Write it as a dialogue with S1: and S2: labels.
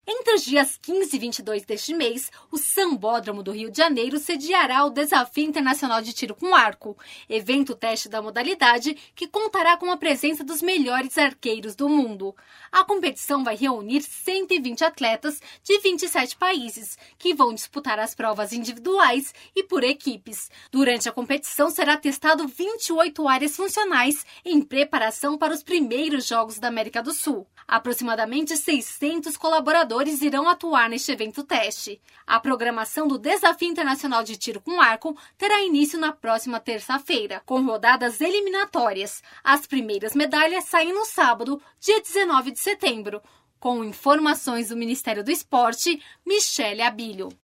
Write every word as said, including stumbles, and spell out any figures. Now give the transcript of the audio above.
S1: Entre os dias quinze e vinte e dois deste mês, o Sambódromo do Rio de Janeiro sediará o Desafio Internacional de Tiro com Arco, evento teste da modalidade que contará com a presença dos melhores arqueiros do mundo. A competição vai reunir cento e vinte atletas de vinte e sete países, que vão disputar as provas individuais e por equipes. Durante a competição será testado vinte e oito áreas funcionais em preparação para os primeiros Jogos da América do Sul. Aproximadamente seiscentos colaboradores irão atuar neste evento teste. A programação do Desafio Internacional de Tiro com Arco terá início na próxima terça-feira, com rodadas eliminatórias. As primeiras medalhas saem no sábado, dia dezenove de setembro. Com informações do Ministério do Esporte, Michele Abilho.